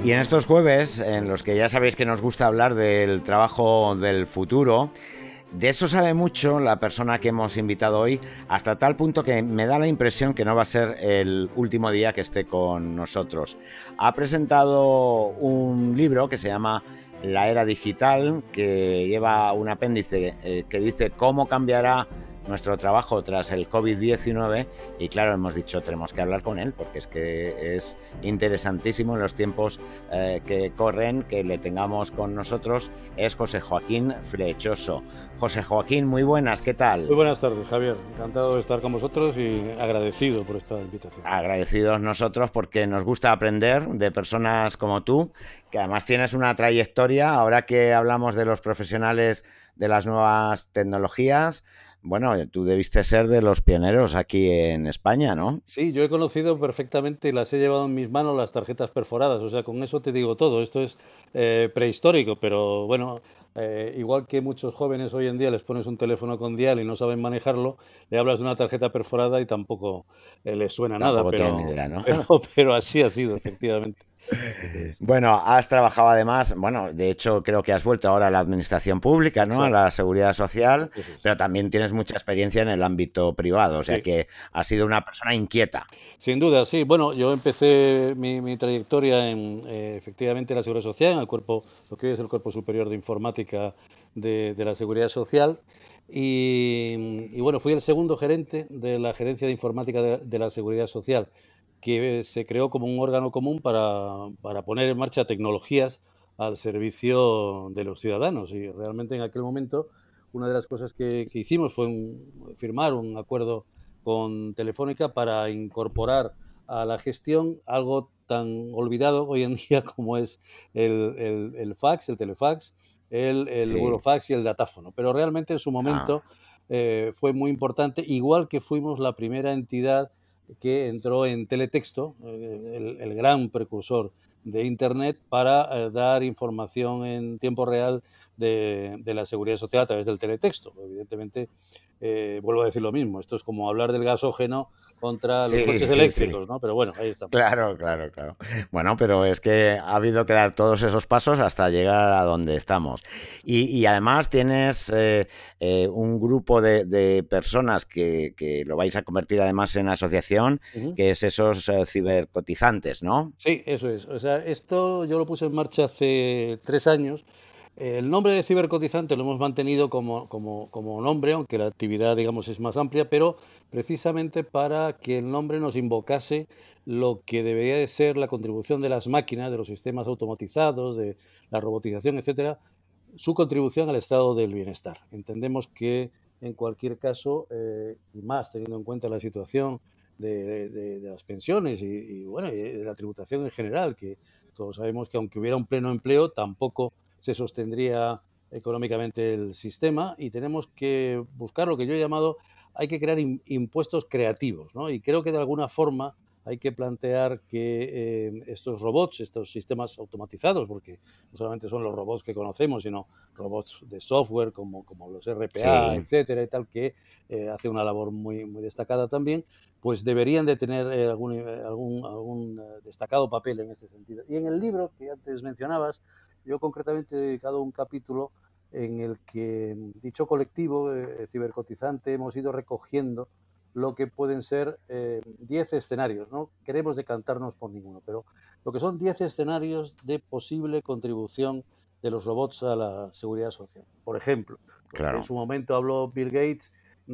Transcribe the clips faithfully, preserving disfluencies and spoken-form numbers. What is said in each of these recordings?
Y en estos jueves, en los que ya sabéis que nos gusta hablar del trabajo del futuro, de eso sabe mucho la persona que hemos invitado hoy, hasta tal punto que me da la impresión que no va a ser el último día que esté con nosotros. Ha presentado un libro que se llama La Era Digital, que lleva un apéndice eh, que dice cómo cambiará nuestro trabajo tras el covid diecinueve, y claro, hemos dicho tenemos que hablar con él porque es que es interesantísimo en los tiempos eh, que corren que le tengamos con nosotros. Es José Joaquín Flechoso. José Joaquín, muy buenas, ¿qué tal? Muy buenas tardes, Javier. Encantado de estar con vosotros y agradecido por esta invitación. Agradecidos nosotros porque nos gusta aprender de personas como tú, que además tienes una trayectoria. Ahora que hablamos de los profesionales de las nuevas tecnologías, bueno, tú debiste ser de los pioneros aquí en España, ¿no? Sí, yo he conocido perfectamente y las he llevado en mis manos las tarjetas perforadas, o sea, con eso te digo todo. Esto es eh, prehistórico, pero bueno, eh, igual que muchos jóvenes hoy en día les pones un teléfono con dial y no saben manejarlo, le hablas de una tarjeta perforada y tampoco eh, les suena nada, Tampoco tienen ni pero, idea, ¿no? pero, pero así ha sido, efectivamente. Eso es. Bueno, has trabajado además, bueno, de hecho creo que has vuelto ahora a la administración pública, ¿no? A Exacto, la seguridad social, eso es. pero también tienes mucha experiencia en el ámbito privado, o sea Sí. que has sido una persona inquieta. Sin duda, sí. Bueno, yo empecé mi, mi trayectoria en, eh, efectivamente, en la Seguridad Social, en el cuerpo, lo que hoy es el Cuerpo Superior de Informática de, de la Seguridad Social. Y, y, bueno, fui el segundo gerente de la Gerencia de Informática de, de la Seguridad Social, que se creó como un órgano común para, para poner en marcha tecnologías al servicio de los ciudadanos. Y realmente en aquel momento una de las cosas que, que hicimos fue un, firmar un acuerdo con Telefónica para incorporar a la gestión algo tan olvidado hoy en día como es el, el, el fax, el telefax, el, el Sí. burofax y el datáfono. Pero realmente en su Ah, momento eh, fue muy importante, igual que fuimos la primera entidad que entró en teletexto, eh, el, el gran precursor de Internet, para eh, dar información en tiempo real de, de la seguridad social a través del teletexto. Evidentemente, eh, vuelvo a decir lo mismo, esto es como hablar del gasógeno contra los sí, coches sí, sí. eléctricos, ¿no? Pero bueno, ahí estamos. Claro, claro, claro. Bueno, pero es que ha habido que dar todos esos pasos hasta llegar a donde estamos. Y, y además tienes eh, eh, un grupo de, de personas que, que lo vais a convertir además en asociación, Uh-huh. que es esos eh, cibercotizantes, ¿no? Sí, eso es. O sea, esto yo lo puse en marcha hace tres años. El nombre de cibercotizante lo hemos mantenido como, como, como nombre, aunque la actividad, digamos, es más amplia, pero precisamente para que el nombre nos invocase lo que debería de ser la contribución de las máquinas, de los sistemas automatizados, de la robotización, etcétera, su contribución al estado del bienestar. Entendemos que, en cualquier caso, eh, y más teniendo en cuenta la situación de, de, de las pensiones y, y, bueno, y de la tributación en general, que todos sabemos que aunque hubiera un pleno empleo, tampoco se sostendría económicamente el sistema, y tenemos que buscar lo que yo he llamado, hay que crear in, impuestos creativos, ¿no? Y creo que de alguna forma hay que plantear que eh, estos robots, estos sistemas automatizados, porque no solamente son los robots que conocemos, sino robots de software como, como los R P A, Sí. etcétera, y tal, que eh, hace una labor muy, muy destacada también, pues deberían de tener eh, algún, eh, algún, algún eh, destacado papel en ese sentido. Y en el libro que antes mencionabas, yo concretamente he dedicado un capítulo en el que dicho colectivo eh, cibercotizante hemos ido recogiendo lo que pueden ser diez eh, escenarios. No queremos decantarnos por ninguno, pero lo que son diez escenarios de posible contribución de los robots a la seguridad social. Por ejemplo, pues en Claro. su momento habló Bill Gates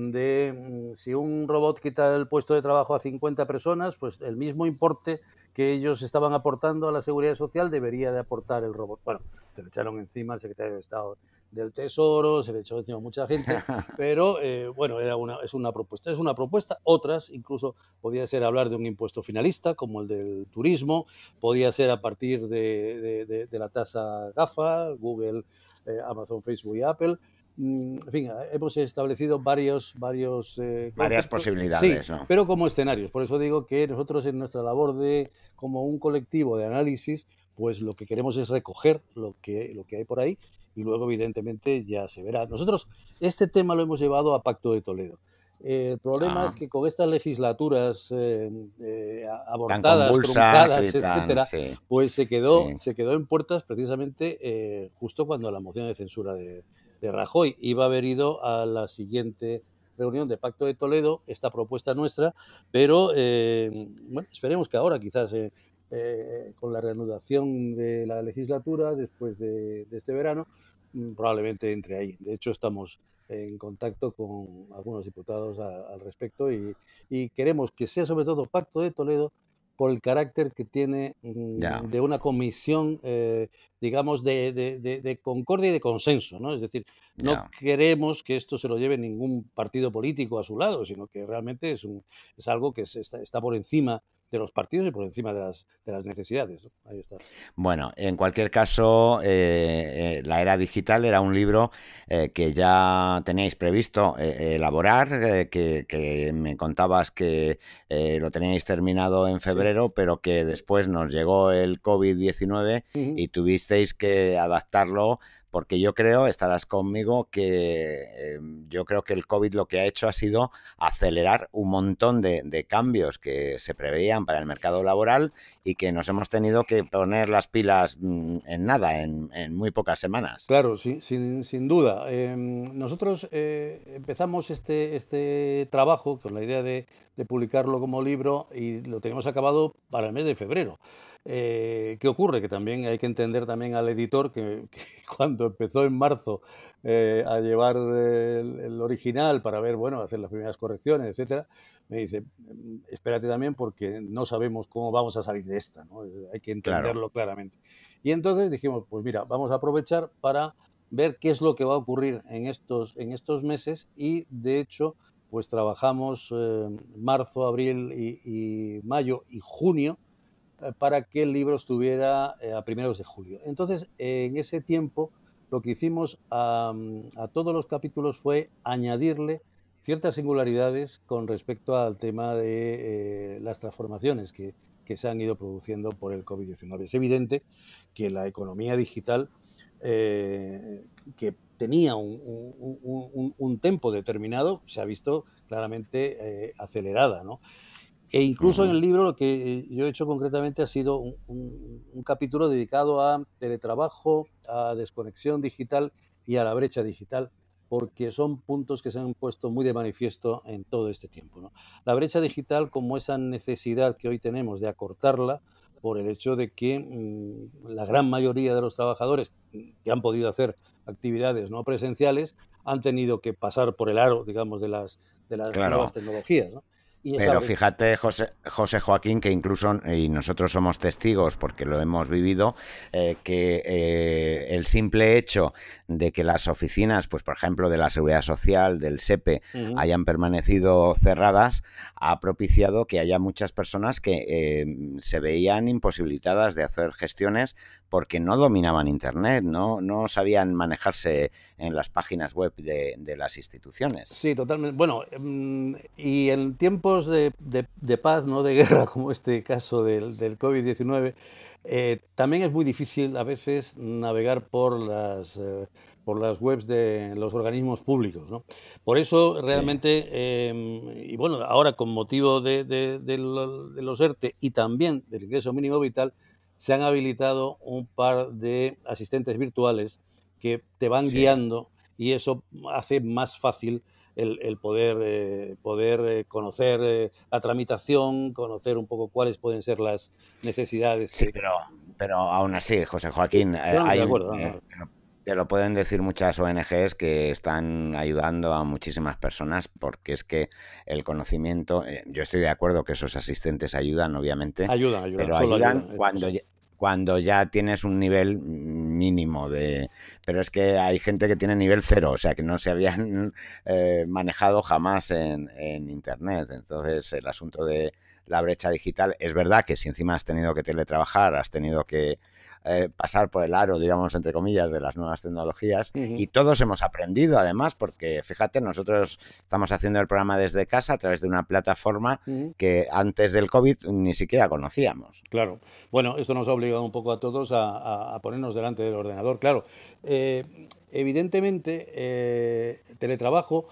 de si un robot quita el puesto de trabajo a cincuenta personas, pues el mismo importe que ellos estaban aportando a la seguridad social debería de aportar el robot. Bueno, se le echaron encima al secretario de Estado del Tesoro, se le echó encima a mucha gente, pero eh, bueno, era una, es una propuesta. Es una propuesta. Otras, incluso podía ser hablar de un impuesto finalista, como el del turismo, podía ser a partir de, de, de, de la tasa GAFA, Google, eh, Amazon, Facebook y Apple. En fin, hemos establecido varios, varios eh, Varias conceptos, sí, posibilidades, ¿no? pero como escenarios. Por eso digo que nosotros en nuestra labor de, como un colectivo de análisis, pues lo que queremos es recoger lo que, lo que hay por ahí y luego evidentemente ya se verá. Nosotros este tema lo hemos llevado a Pacto de Toledo. Eh, el problema es Ah, que con estas legislaturas eh, eh, a- tan abortadas, convulsas truncadas, y tan, etcétera, sí, pues se quedó, sí, se quedó en puertas precisamente eh, justo cuando la moción de censura de, de Rajoy iba a haber ido a la siguiente reunión de Pacto de Toledo, esta propuesta nuestra, pero eh, bueno, esperemos que ahora quizás eh, eh, con la reanudación de la legislatura después de, de este verano, mm, probablemente entre ahí. De hecho, estamos en contacto con algunos diputados a- al respecto y, y queremos que sea sobre todo Pacto de Toledo por el carácter que tiene ya, mm, de una comisión, eh, digamos, de, de- de- de concordia y de consenso, ¿no? Es decir, no ya. queremos que esto se lo lleve ningún partido político a su lado, sino que realmente es, un, es algo que se está, está por encima de los partidos y por encima de las, de las necesidades, ¿no? Ahí está. Bueno, en cualquier caso, eh, eh, La Era Digital era un libro eh, que ya teníais previsto eh, elaborar, eh, que, que me contabas que eh, lo teníais terminado en Sí. febrero, pero que después nos llegó el covid diecinueve Ujú. y tuvisteis que adaptarlo, porque yo creo, estarás conmigo, que eh, yo creo que el COVID lo que ha hecho ha sido acelerar un montón de, de cambios que se preveían para el mercado laboral y que nos hemos tenido que poner las pilas mm, en nada, en, en muy pocas semanas. Claro, sin, sin, sin duda. Eh, nosotros eh, empezamos este, este trabajo con la idea de, de publicarlo como libro y lo tenemos acabado para el mes de febrero. Eh, ¿qué ocurre? Que también hay que entender también al editor que, que cuando empezó en marzo eh, a llevar el, el original para ver, bueno, hacer las primeras correcciones, etcétera, me dice, "Mm, espérate también porque no sabemos cómo vamos a salir de esta, ¿no? Hay que Claro. entenderlo claramente. Y entonces dijimos, pues mira, vamos a aprovechar para ver qué es lo que va a ocurrir en estos, en estos meses y de hecho, pues trabajamos eh, marzo, abril y, y mayo y junio eh, para que el libro estuviera eh, a primeros de julio. Entonces, eh, en ese tiempo, lo que hicimos a, a todos los capítulos fue añadirle ciertas singularidades con respecto al tema de eh, las transformaciones que, que, se han ido produciendo por el covid diecinueve. Es evidente que la economía digital, eh, que tenía un, un, un, un, tempo determinado, se ha visto claramente eh, acelerada, ¿no? E incluso en Ujú. el libro lo que yo he hecho concretamente ha sido un, un, un capítulo dedicado a teletrabajo, a desconexión digital y a la brecha digital, porque son puntos que se han puesto muy de manifiesto en todo este tiempo, ¿no? La brecha digital como esa necesidad que hoy tenemos de acortarla por el hecho de que mmm, la gran mayoría de los trabajadores que han podido hacer actividades no presenciales han tenido que pasar por el aro, digamos, de las, de las nuevas Claro. tecnologías, ¿no? Y esa Pero brecha. fíjate, José, José Joaquín, que incluso, y nosotros somos testigos porque lo hemos vivido, eh, que eh, el simple hecho de que las oficinas, pues por ejemplo, de la Seguridad Social, del SEPE, Uh -huh. hayan permanecido cerradas, ha propiciado que haya muchas personas que eh, se veían imposibilitadas de hacer gestiones porque no dominaban Internet, no, no sabían manejarse en las páginas web de, de las instituciones. Sí, totalmente. Bueno, mmm, y en tiempos de, de, de, paz, no de guerra, como este caso del, del covid diecinueve, eh, también es muy difícil a veces navegar por las, eh, por las webs de los organismos públicos, ¿no? Por eso, Sí. realmente, eh, y bueno, ahora con motivo de, de, de, lo, de los ERTE y también del ingreso mínimo vital, se han habilitado un par de asistentes virtuales que te van Sí. guiando y eso hace más fácil el, el poder, eh, poder eh, conocer eh, la tramitación, conocer un poco cuáles pueden ser las necesidades Sí, que... pero, pero aún así, José Sí, Joaquín, eh, totalmente hay de un, acuerdo. No, eh, no. te lo pueden decir muchas O N Ges que están ayudando a muchísimas personas porque es que el conocimiento, eh, yo estoy de acuerdo que esos asistentes ayudan, obviamente, Ayudan, ayudan, pero solo ayudan ayudan. Eso, cuando, sí. ya- cuando ya tienes un nivel mínimo de... Pero es que hay gente que tiene nivel cero, o sea, que no se habían eh, manejado jamás en, en Internet. Entonces, el asunto de la brecha digital, es verdad que si encima has tenido que teletrabajar, has tenido que eh, pasar por el aro, digamos, entre comillas, de las nuevas tecnologías. Uh -huh. Y todos hemos aprendido, además, porque fíjate, nosotros estamos haciendo el programa desde casa a través de una plataforma Uh -huh. que antes del COVID ni siquiera conocíamos. Claro. Bueno, esto nos ha obligado un poco a todos a, a, a ponernos delante del ordenador. Claro, eh, evidentemente, eh, teletrabajo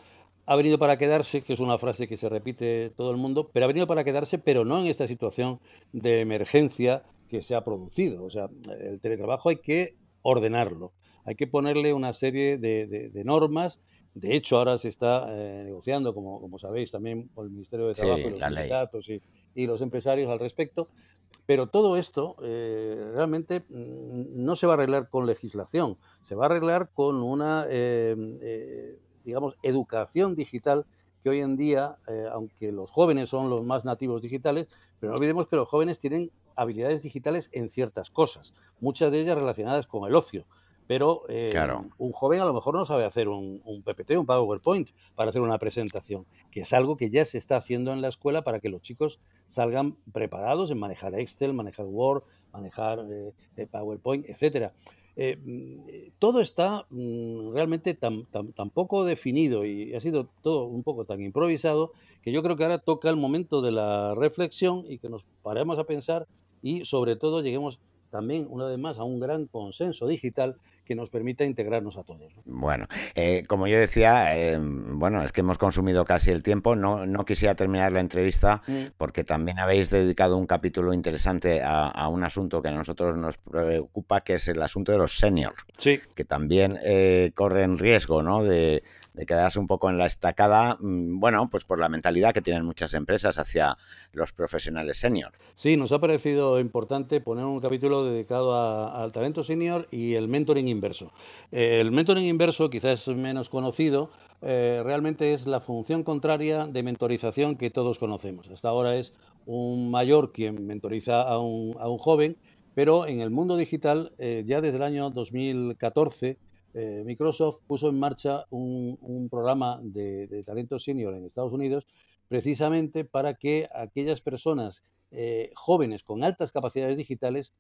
ha venido para quedarse, que es una frase que se repite todo el mundo, pero ha venido para quedarse, pero no en esta situación de emergencia que se ha producido. O sea, el teletrabajo hay que ordenarlo, hay que ponerle una serie de, de, de normas. De hecho, ahora se está eh, negociando, como, como sabéis, también por el Ministerio de Trabajo y Sí, los la ley. sindicatos y, y los empresarios al respecto. Pero todo esto eh, realmente mm, no se va a arreglar con legislación, se va a arreglar con una, eh, eh, digamos, educación digital que hoy en día, eh, aunque los jóvenes son los más nativos digitales, pero no olvidemos que los jóvenes tienen habilidades digitales en ciertas cosas, muchas de ellas relacionadas con el ocio. Pero eh, Claro. un joven a lo mejor no sabe hacer un, un P P T, un PowerPoint, para hacer una presentación, que es algo que ya se está haciendo en la escuela para que los chicos salgan preparados en manejar Excel, manejar Word, manejar eh, PowerPoint, etcétera. Eh, mm, todo está mm, realmente tan, tan, tan poco definido y ha sido todo un poco tan improvisado que yo creo que ahora toca el momento de la reflexión y que nos paremos a pensar y sobre todo lleguemos también una vez más a un gran consenso digital que nos permita integrarnos a todos, ¿no? Bueno, eh, como yo decía, eh, bueno, es que hemos consumido casi el tiempo. No, no quisiera terminar la entrevista Mm, porque también habéis dedicado un capítulo interesante a, a un asunto que a nosotros nos preocupa, que es el asunto de los seniors, sí. que también eh, corren riesgo, ¿no? de, de quedarse un poco en la estacada, mm, bueno, pues por la mentalidad que tienen muchas empresas hacia los profesionales senior. Sí, nos ha parecido importante poner un capítulo dedicado a- al talento senior y el mentoring inverso. Eh, el mentoring inverso, quizás es menos conocido, eh, realmente es la función contraria de mentorización que todos conocemos. Hasta ahora es un mayor quien mentoriza a un, a un joven, pero en el mundo digital, eh, ya desde el año dos mil catorce, eh, Microsoft puso en marcha un, un programa de, de talento senior en Estados Unidos precisamente para que aquellas personas eh, jóvenes con altas capacidades digitales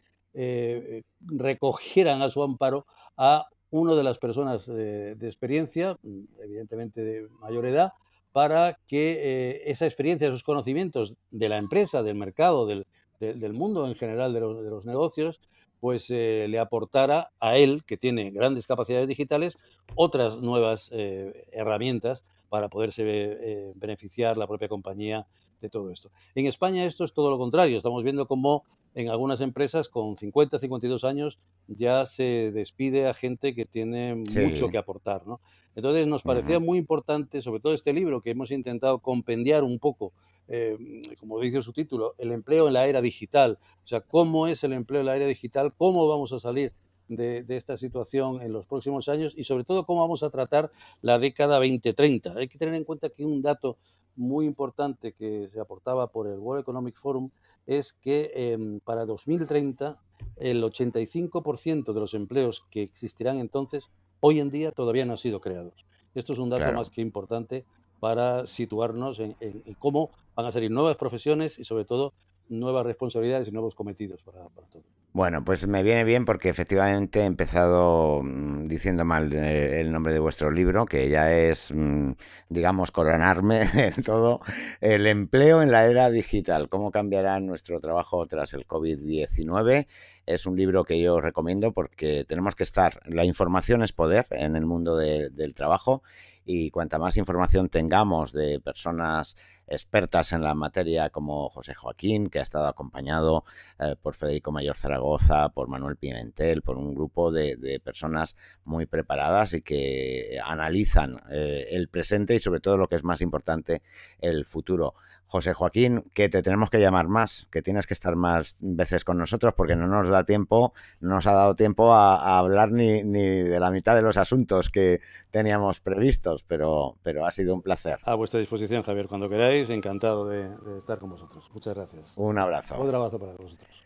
eh, recogieran a su amparo a una de las personas de, de experiencia, evidentemente de mayor edad, para que eh, esa experiencia, esos conocimientos de la empresa, del mercado, del, de, del mundo en general de los, de los negocios, pues eh, le aportara a él, que tiene grandes capacidades digitales, otras nuevas eh, herramientas para poderse eh, beneficiar la propia compañía de todo esto. En España esto es todo lo contrario. Estamos viendo cómo en algunas empresas con cincuenta, cincuenta y dos años ya se despide a gente que tiene mucho Sí. que aportar, ¿no? Entonces nos parecía Ujú. muy importante, sobre todo este libro que hemos intentado compendiar un poco, eh, como dice su título, el empleo en la era digital. O sea, cómo es el empleo en la era digital, cómo vamos a salir de, de, esta situación en los próximos años y sobre todo cómo vamos a tratar la década veinte treinta. Hay que tener en cuenta que un dato muy importante que se aportaba por el World Economic Forum es que eh, para dos mil treinta el ochenta y cinco por ciento de los empleos que existirán entonces hoy en día todavía no han sido creados. Esto es un dato más Claro. que importante para situarnos en, en, en cómo van a salir nuevas profesiones y sobre todo nuevas responsabilidades y nuevos cometidos para, para todos. Bueno, pues me viene bien porque efectivamente he empezado mm, diciendo mal de- el nombre de vuestro libro, que ya es, mm, digamos, coronarme en todo. El empleo en la era digital, cómo cambiará nuestro trabajo tras el covid diecinueve. Es un libro que yo recomiendo porque tenemos que estar, la información es poder en el mundo de- del trabajo, y cuanta más información tengamos de personas expertas en la materia como José Joaquín, que ha estado acompañado eh, por Federico Mayor Zaragoza, por Manuel Pimentel, por un grupo de, de personas muy preparadas y que analizan eh, el presente y sobre todo lo que es más importante, el futuro. José Joaquín, que te tenemos que llamar más, que tienes que estar más veces con nosotros porque no nos da tiempo, no nos ha dado tiempo a, a hablar ni, ni de la mitad de los asuntos que teníamos previstos, pero, pero ha sido un placer. A vuestra disposición, Javier, cuando queráis, encantado de, de estar con vosotros. Muchas gracias. Un abrazo. Otro abrazo para vosotros.